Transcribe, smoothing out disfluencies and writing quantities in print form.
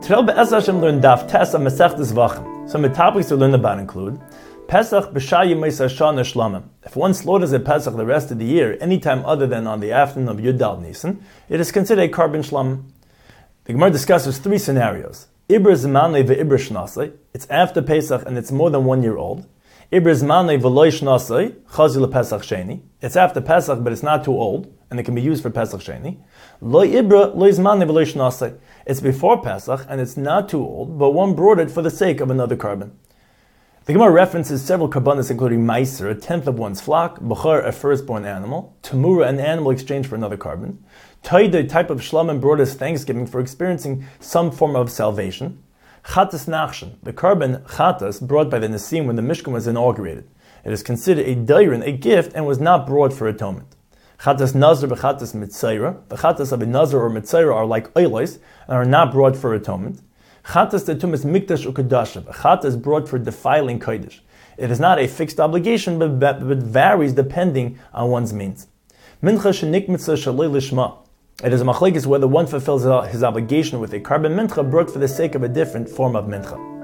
Today, Be'ez Hashem learn Daf Tes on Masechtas Vachim. Some of the topics to learn about include Pesach b'Shah Yemei Shana Shlamim. If one slaughters a Pesach the rest of the year, anytime other than on the afternoon of Yud Dal Nisan, it is considered a carbon shlam. The Gemara discusses three scenarios. Ibr Zmanei ve'Ibr Shnasei. It's after Pesach and it's more than 1 year old. Ibr Zmanei ve'Loi Shnasei Chazi lePesach Sheni. It's after Pesach, but it's not too old, and it can be used for Pesach Sheni. Loi Ibra Loi Zmanei ve'Loi Shnasei. It's before Pesach and it's not too old, but one brought it for the sake of another carbon. The Gemara references several karbanos, including Meiser, a tenth of one's flock, Bechor, a firstborn animal, Tamura, an animal exchanged for another carbon, Taida, a type of shlamim brought as thanksgiving for experiencing some form of salvation, Chatas Nachshan, the carbon Chatas brought by the Nesim when the Mishkan was inaugurated. It is considered a dairin, a gift, and was not brought for atonement. Chatas Nazar v'Chatas Mitzayra, the Chatas of a Nazar or Mitzayra are like oilos and are not brought for atonement. Chatas the tumas mikdash ukadashav. A chatas brought for defiling kodesh. It is not a fixed obligation, but varies depending on one's means. Mincha shenik mitzvah shalei lishma. It is a machlekes whether one fulfills his obligation with a carbon mincha brought for the sake of a different form of mincha.